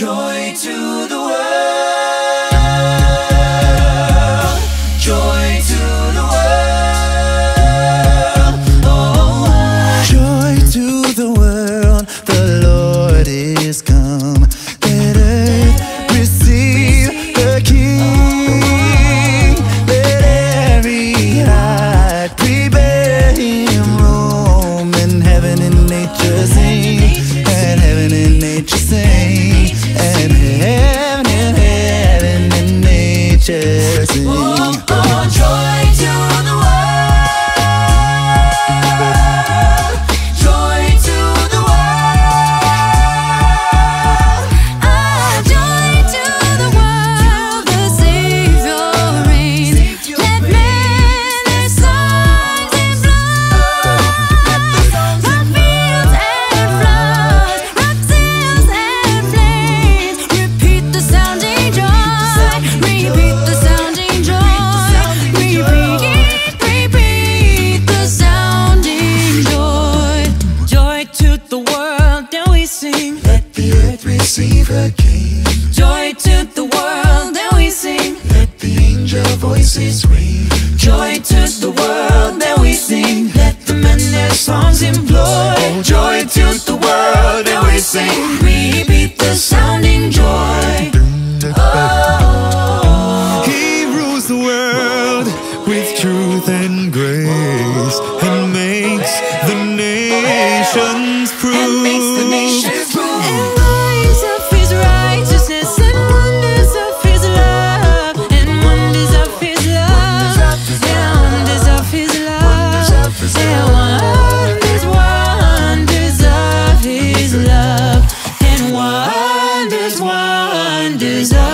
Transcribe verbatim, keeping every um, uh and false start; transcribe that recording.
Joy to the world, joy to the world, oh. Joy to the world, the Lord is come. Let earth receive the King. Let every heart prepare him room. And heaven and nature sing, and heaven and nature sing, and heaven and heaven and nature sing. Oh, oh, joy to the world, joy to the world, Ah, joy to the world, the Savior reigns. Let men their songs in blood. Rock fields and floods, rock seas and flames. Repeat the sounding joy, repeat the sounding joy, repeat, repeat the sounding joy. Joy to the world, and we sing. Let the earth receive her King. Joy to the world, and we sing. Let the angel voices ring. joy to the world, and we sing. Let the men their songs employ. Joy to the world, and we sing. Repeat the sounding joy. Oh. He rules the world with truth and grace, and makes the nations prove. And makes the nations prove. And rise of his righteousness, and wonders of his love, and wonders of his love, and wonders of his love, and wonders, wonders of his love, and wonders, wonders of